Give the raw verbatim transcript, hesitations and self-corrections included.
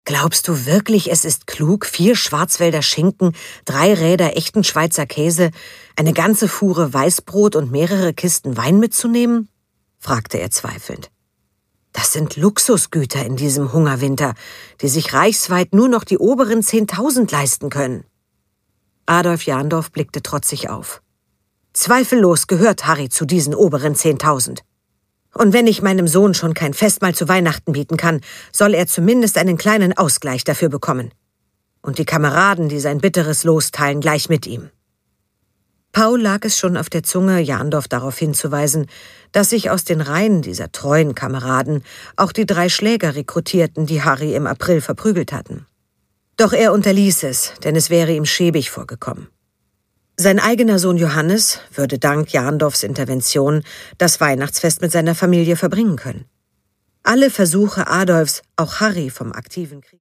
Glaubst du wirklich, es ist klug, vier Schwarzwälder Schinken, drei Räder echten Schweizer Käse, eine ganze Fuhre Weißbrot und mehrere Kisten Wein mitzunehmen?« fragte er zweifelnd. »Das sind Luxusgüter in diesem Hungerwinter, die sich reichsweit nur noch die oberen Zehntausend leisten können.« Adolf Jandorf blickte trotzig auf. »Zweifellos gehört Harry zu diesen oberen Zehntausend. Und wenn ich meinem Sohn schon kein Festmahl zu Weihnachten bieten kann, soll er zumindest einen kleinen Ausgleich dafür bekommen. Und die Kameraden, die sein bitteres Los teilen, gleich mit ihm.« Paul lag es schon auf der Zunge, Jandorf darauf hinzuweisen, dass sich aus den Reihen dieser treuen Kameraden auch die drei Schläger rekrutierten, die Harry im April verprügelt hatten. Doch er unterließ es, denn es wäre ihm schäbig vorgekommen. Sein eigener Sohn Johannes würde dank Jandorfs Intervention das Weihnachtsfest mit seiner Familie verbringen können. Alle Versuche Adolfs, auch Harry vom aktiven Krieg